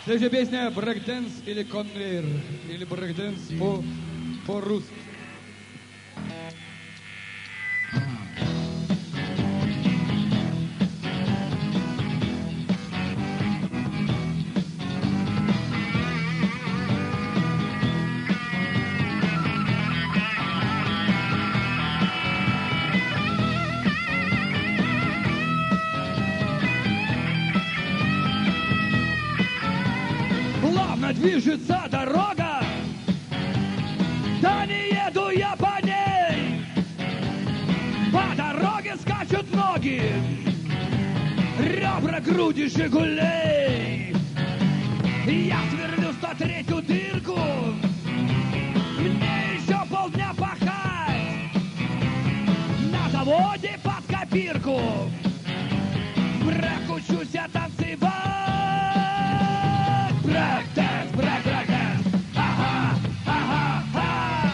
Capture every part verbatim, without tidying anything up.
Следующая песня «Брейкдэнс» или «Конвейер», или «Брейкдэнс» по, по-русски. Плавно движется дорога, да не еду я по ней. По дороге скачут ноги, ребра, груди «Жигулей». Я сверлю сто третью дырку, мне еще полдня пахать на заводе под копирку. Брэк учусь я танцевать. Брейк-дэнс, брейк-брейк-дэнс, ага, ага, ага.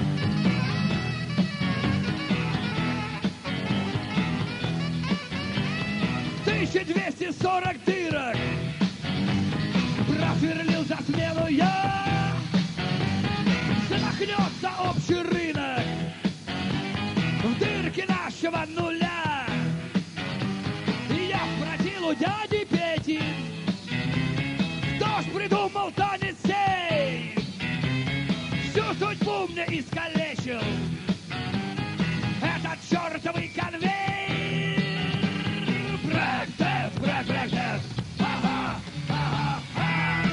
тысяча двести сорок дырок просверлил за смену я. Замахнется общий рынок в дырке нашего нуля. Я спросил у дяди Пети, кто ж придумал танец сей? Всю судьбу мне искалечил этот чертовый конвейер. Брейк-дэнс, брейк-брейк-дэнс, ага, ага, ага.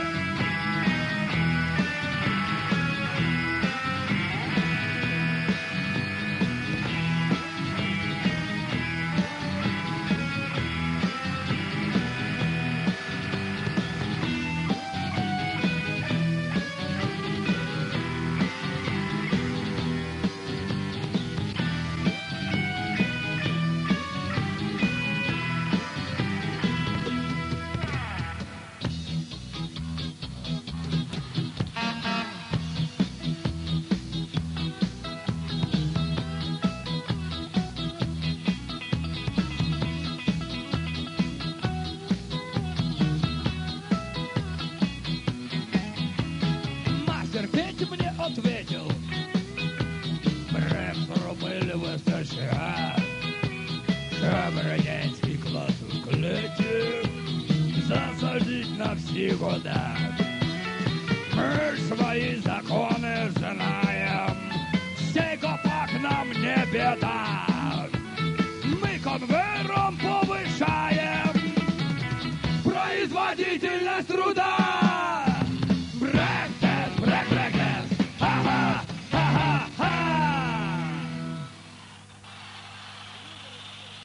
Мастер Петя мне ответил: Брэк зробили в США, щоб радянський клас у клеті засадить на всі года. Мы ж свои законы знаем, сей копак нам не беда. Мы конвейером повышаем производительность труда.